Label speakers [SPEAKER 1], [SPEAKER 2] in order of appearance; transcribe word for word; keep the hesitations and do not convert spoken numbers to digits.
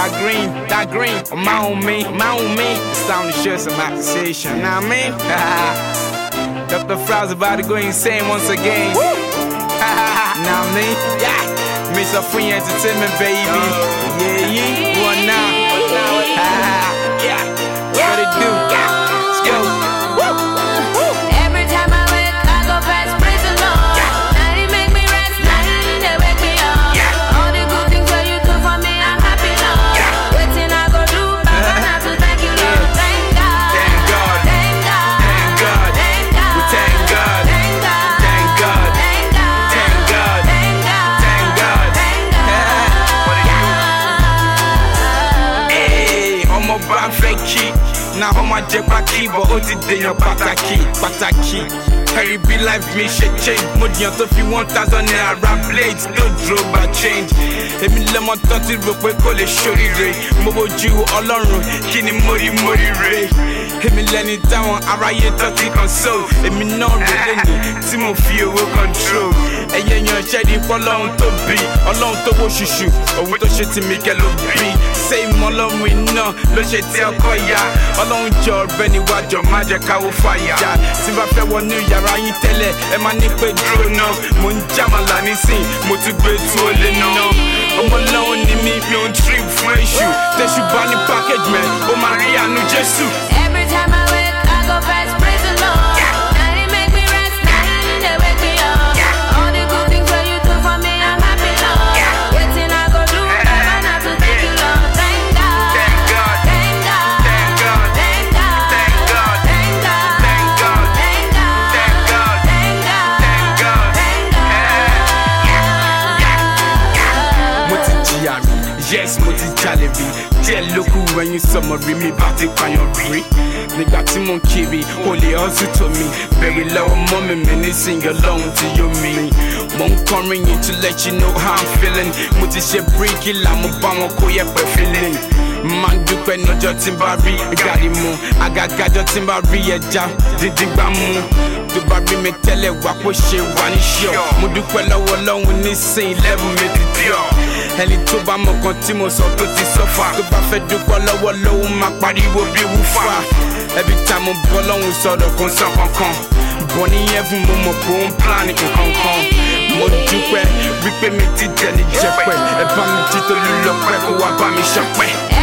[SPEAKER 1] that green, that green, my own me, my own me. It's time to share some accusation, know what I mean? Doctor Frow's about to go insane once again. Know what I mean? Yeah. Mister Free Entertainment, baby. Yeah, yeah. What now? Yeah. What it do? Let's go.
[SPEAKER 2] Every time I wake, I go past prison law. Now they make me rest, now they wake me up. All the good things that you do for me, I'm happy now. Waiting I go do, Baba, not to thank you, Lord. Thank God.
[SPEAKER 1] Thank God.
[SPEAKER 2] Thank God.
[SPEAKER 1] Thank God.
[SPEAKER 2] Thank God.
[SPEAKER 1] We thank God.
[SPEAKER 2] Thank God.
[SPEAKER 1] Thank God.
[SPEAKER 2] Thank God.
[SPEAKER 1] Thank God.
[SPEAKER 2] Thank God.
[SPEAKER 1] Thank God.
[SPEAKER 2] Thank God.
[SPEAKER 1] Hey, I'm a bad fake key. Now I'm a jet key, but all the day your pataki, pataki. Harry be life, me shit change. Money on top you one thousand naira blades, no drove by change. Emi lemon thirty rope, we call it shorty ray. Mobo Jew all on road, kini mori mori ray. Emi lenny down, araye thirty console. Emi no really, Timothy will control. Eye yon shady for long to be, along to wo shushu. Or we to shit me kello be. Say molo we no, lo shit tell koya. Along your Benny watch your magic cow fire. Simba fe one new ya. Rayin tele, e ma ni pe duro no. Mo n jamala nisin, mo ti gbe tu ole no. Ọmọ lọ́wọ́ ni mi, mi ò ń trip fún èṣù. Tẹ̀sù bá ní package man, ó máa rí àánú Jésù.
[SPEAKER 2] Every time I wake, I go past prison law. Now they make me rest, now they wake me up. All the good things that you do for me, I'm happy now. Waiting I go do, Baba, not to thank you, Lord. Thank God.
[SPEAKER 1] Thank God.
[SPEAKER 2] Thank God.
[SPEAKER 1] Thank God.
[SPEAKER 2] Thank God.
[SPEAKER 1] Thank God.
[SPEAKER 2] Thank God.
[SPEAKER 1] Thank God.
[SPEAKER 2] Thank God.
[SPEAKER 1] Thank God.
[SPEAKER 2] Thank God.
[SPEAKER 1] Thank God.
[SPEAKER 2] Thank God.
[SPEAKER 1] Mo ti jìyà rí, yes mo ti jalè rí. Díẹ̀ ló kù ẹyin sọmọ rí mi bá ti pààyàn rí. Nígbà tí mo ń kiri, o lè hustle tó mi. Bẹ̀rẹ̀ lọ́wọ́ mọ́ mi mi nísìnyí ọlọ́run tí yóò mi. Mo ń kọrin yìí to let you know how I'm feeling. Mo ti ṣe bíríkì là mo bá wọn kó yẹpẹ̀ feeling. Máa ń dúpẹ́ lọ́jọ́ tí n bá rí gàrí mu. Àgàgàjọ́ tí n bá rí ẹja dídí gbá mu. Tó bá rí mi tẹ́lẹ̀ wá kó ṣe wà ní ṣọ́. Mo dúpẹ́ lọ́wọ́ ọlọ́run nísìnyí lẹ́bùn mi ti dí ọ̀. Ẹni tó bá mọ kan tí mo sọ tó ti sọ́fà. Tó bá fẹ́ dúpẹ́ lọ́wọ́ lọ́wọ́ máa pariwo bí wúfà. Every time mo bọ́ lọ́hùn sọ̀rọ̀ kò sọ kankan. Bọ̀ ní ẹ̀fún mo mọ̀ pé ó ń plan nǹkan kan. Mo dúpẹ́ wípé mi ti jẹ́ ní jẹ́pẹ́. Ẹ bá mi jí tó lù lọ́pẹ́ kó wá bá mi ṣọpẹ́.